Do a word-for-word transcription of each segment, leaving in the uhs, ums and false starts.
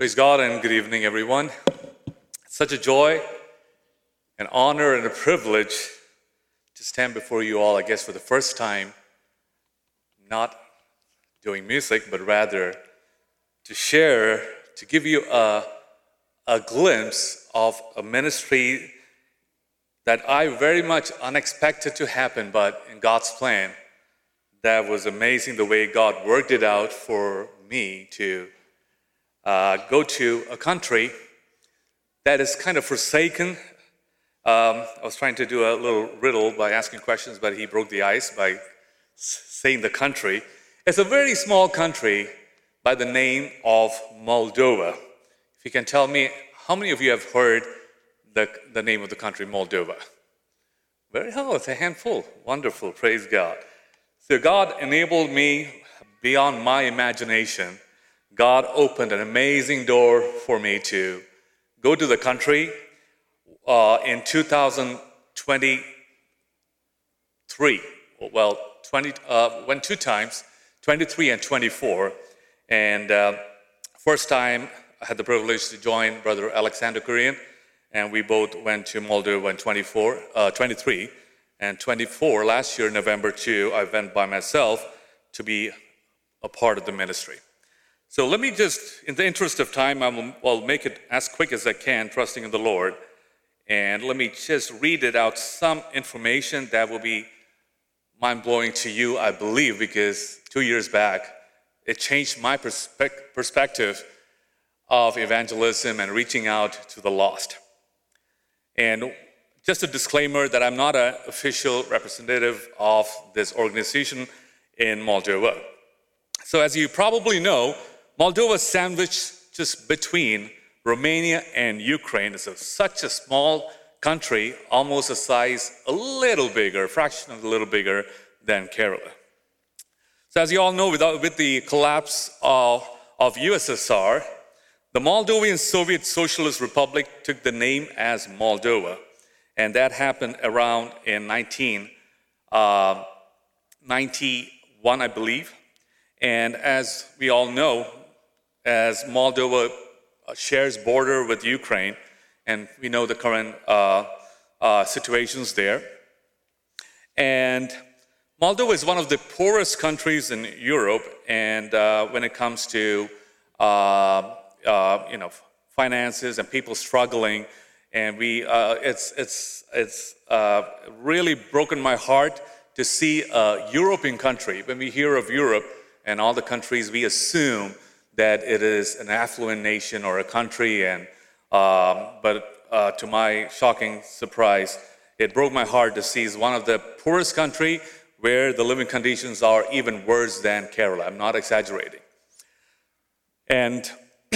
Praise God and good evening, everyone. It's such a joy, an honor, and a privilege to stand before you all, I guess, for the first time, not doing music, but rather to share, to give you a, a glimpse of a ministry that I very much unexpected to happen, but in God's plan, that was amazing the way God worked it out for me to uh, go to a country that is kind of forsaken. Um, I was trying to do a little riddle by asking questions, but he broke the ice by saying the country. It's a very small country by the name of Moldova. If you can tell me, how many of you have heard the, the name of the country, Moldova? Very, oh, it's a handful. Wonderful, praise God. So God enabled me beyond my imagination. God opened an amazing door for me to go to the country uh, in two thousand twenty-three. Well, twenty uh, went two times, twenty-three and twenty-four. And uh, first time I had the privilege to join Brother Alexander Korean, and we both went to Moldova in twenty-four, uh, twenty-three. And twenty-four, last year, November second, I went by myself to be a part of the ministry. So let me just, in the interest of time, I will, I'll make it as quick as I can, trusting in the Lord. And let me just read it out, some information that will be mind-blowing to you, I believe, because two years back, it changed my perspe- perspective of evangelism and reaching out to the lost. And just a disclaimer that I'm not an official representative of this organization in Moldova. So as you probably know, Moldova is sandwiched just between Romania and Ukraine. It's a, such a small country, almost a size a little bigger, a fraction of a little bigger than Kerala. So as you all know, without, with the collapse of, of U S S R, the Moldovan Soviet Socialist Republic took the name as Moldova. And that happened around in nineteen ninety-one, I believe. And as we all know, as Moldova shares border with Ukraine, and we know the current uh, uh, situations there. And Moldova is one of the poorest countries in Europe, and uh, when it comes to uh, uh, you know finances and people struggling, and we uh, it's it's it's uh, really broken my heart to see a European country. When we hear of Europe and all the countries, we assume that it is an affluent nation or a country, and um, but uh, to my shocking surprise, it broke my heart to see it's one of the poorest country where the living conditions are even worse than Kerala. I'm not exaggerating. And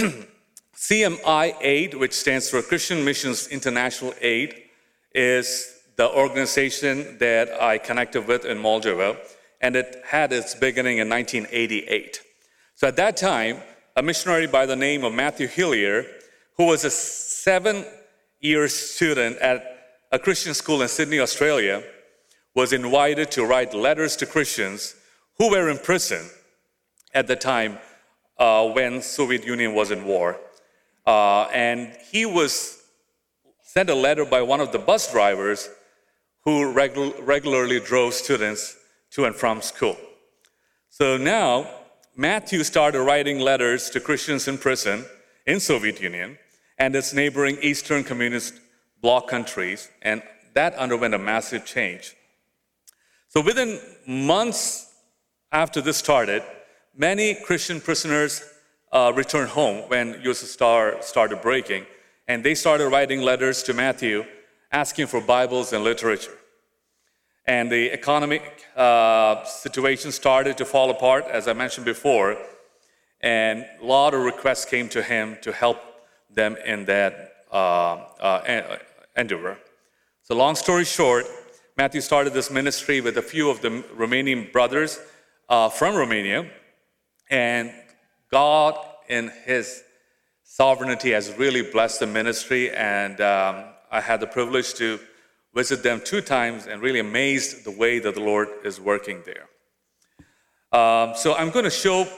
C M I Aid, which stands for Christian Missions International Aid, is the organization that I connected with in Moldova, and it had its beginning in nineteen eighty-eight. So at that time, a missionary by the name of Matthew Hillier, who was a seven-year student at a Christian school in Sydney, Australia, was invited to write letters to Christians who were in prison at the time uh, when Soviet Union was in war. Uh, and he was sent a letter by one of the bus drivers who regu- regularly drove students to and from school. So now, Matthew started writing letters to Christians in prison in Soviet Union and its neighboring Eastern Communist bloc countries, and that underwent a massive change. So within months after this started, many Christian prisoners uh, returned home when U S S R started breaking, and they started writing letters to Matthew asking for Bibles and literature. And the economic uh, situation started to fall apart, as I mentioned before, and a lot of requests came to him to help them in that uh, uh, endeavor. So long story short, Matthew started this ministry with a few of the Romanian brothers uh, from Romania, and God in His sovereignty has really blessed the ministry, and um, I had the privilege to visit them two times and really amazed the way that the Lord is working there. Um, so I'm going to show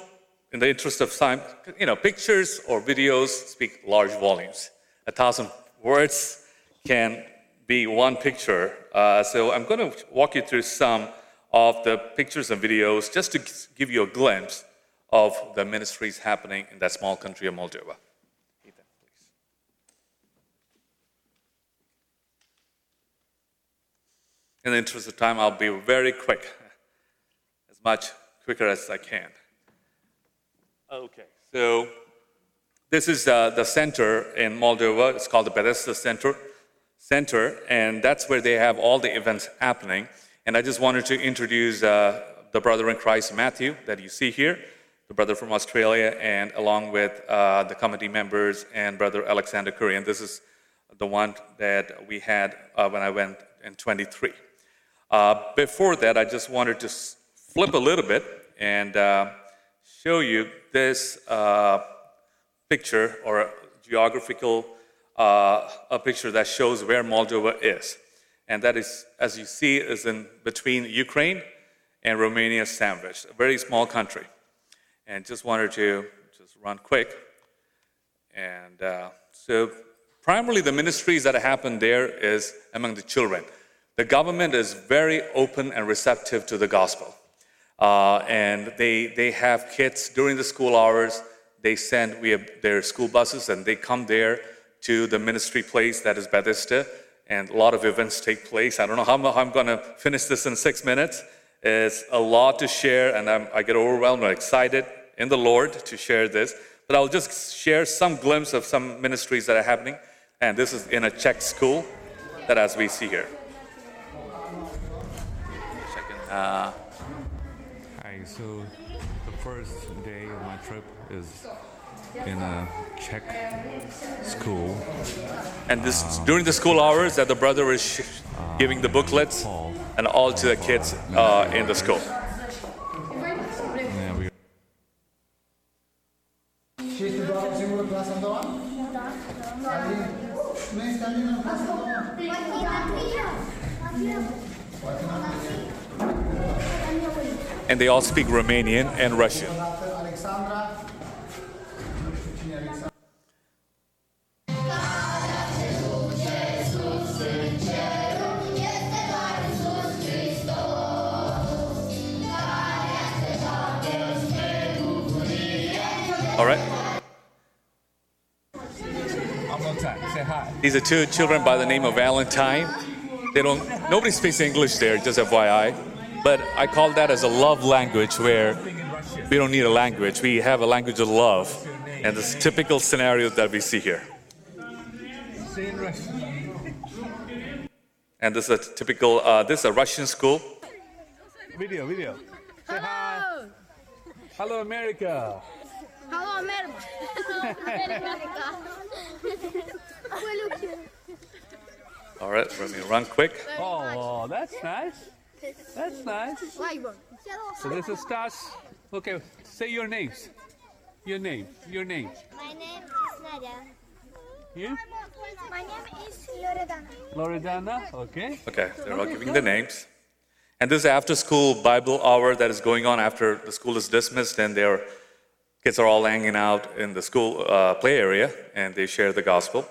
in the interest of time, you know, pictures or videos speak large volumes. A thousand words can be one picture. Uh, so I'm going to walk you through some of the pictures and videos just to give you a glimpse of the ministries happening in that small country of Moldova. Ethan, please. In the interest of time, I'll be very quick, as much quicker as I can. Okay, so this is uh, the center in Moldova. It's called the Bethesda Center, Center, and that's where they have all the events happening. And I just wanted to introduce uh, the brother in Christ, Matthew, that you see here, the brother from Australia, and along with uh, the committee members and brother Alexander Curry. And this is the one that we had uh, when I went in twenty-three. Uh, before that, I just wanted to flip a little bit and uh, show you this uh, picture, or a geographical uh, a picture that shows where Moldova is. And that is, as you see, is in between Ukraine and Romania sandwiched, a very small country. And just wanted to just run quick. And uh, so primarily the ministries that happen there is among the children. The government is very open and receptive to the gospel. Uh, and they, they have kids during the school hours. They send, we have their school buses, and they come there to the ministry place that is Bethesda. And a lot of events take place. I don't know how I'm going to finish this in six minutes. It's a lot to share, and I'm, I get overwhelmed and excited in the Lord to share this. But I'll just share some glimpse of some ministries that are happening. And this is in a Czech school, that as we see here. Uh, Hi, so the first day of my trip is in a Czech school. And this during the school hours that the brother is sh- giving the booklets and all to the kids uh, in the school. Yeah, we Și este doar o singură clasă în doua? Da. Nu este nimeni în clasă în doua? And they all speak Romanian and Russian. Alexandra. All right. I'm on time. Say hi. These are two children by the name of Valentine. They don't. Nobody speaks English there, just F Y I. But I call that as a love language, where we don't need a language. We have a language of love, and this typical scenario that we see here. Say in Russian. And this is a typical. Uh, this is a Russian school. Video, video. Say hi. Hello, America. Hello, America. All right, let me run quick. Oh, that's nice. That's nice. So this is Stas. Okay, say your names. Your name. Your name. My name is Nadia. You? My name is Loredana. Loredana. Okay. Okay, they're all giving the names. And this is after-school Bible hour that is going on after the school is dismissed, and their kids are all hanging out in the school uh, play area, and they share the gospel.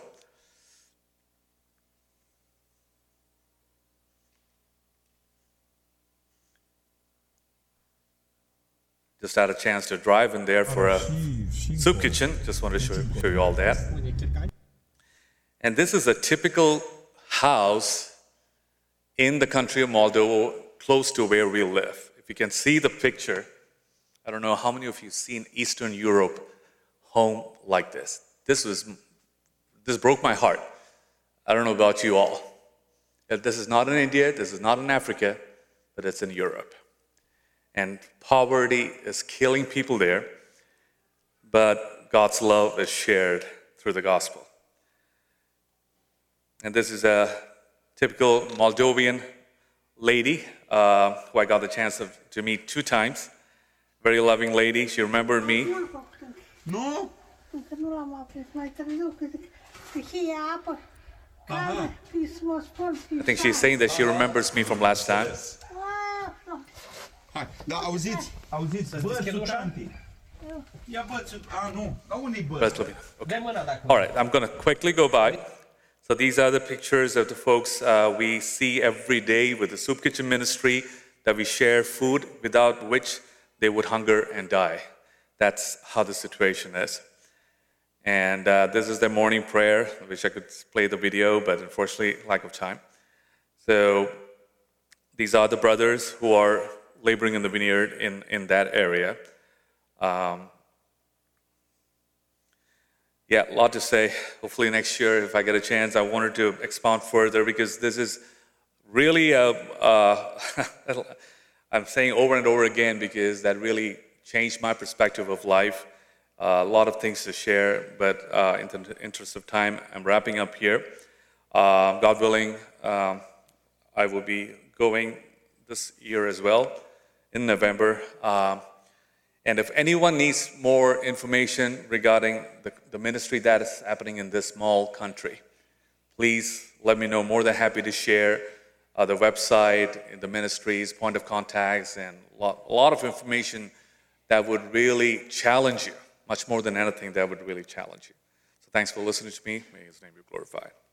Just had a chance to drive in there for a soup kitchen. Just wanted to show, show you all that. And this is a typical house in the country of Moldova, close to where we live. If you can see the picture, I don't know how many of you have seen Eastern Europe home like this. This was, this broke my heart. I don't know about you all. This is not in India, this is not in Africa, but it's in Europe. And poverty is killing people there, but God's love is shared through the gospel. And this is a typical Moldovan lady uh, who I got the chance of, to meet two times. Very loving lady. She remembered me. Nu? Încă nu l-am aprins, mai târziu, că că fie apă, cale, fie să mă spun, fie I think she's saying that she remembers me from last time. Hai, da, auziți, auziți, bă, sutantii. Ia bă, ce... A, nu. La unii bă? Brother Slovenia. Okay. Dai mâna dacă All right, I'm going to quickly go by. So these are the pictures of the folks uh, we see every day with the Soup Kitchen Ministry, that we share food without which they would hunger and die. That's how the situation is. And uh, this is their morning prayer. I wish I could play the video, but unfortunately, lack of time. So these are the brothers who are laboring in the vineyard in, in that area. Um, yeah, a lot to say. Hopefully next year, if I get a chance, I wanted to expound further, because this is really, a, uh, I'm saying over and over again, because that really changed my perspective of life. Uh, a lot of things to share, but uh, in the interest of time, I'm wrapping up here. Uh, God willing, um, I will be going this year as well in November. Um, and if anyone needs more information regarding the, the ministry that is happening in this small country, please let me know. More than happy to share uh, the website, the ministries, point of contacts, and a lot, a lot of information that would really challenge you, much more than anything that would really challenge you. So thanks for listening to me. May His name be glorified.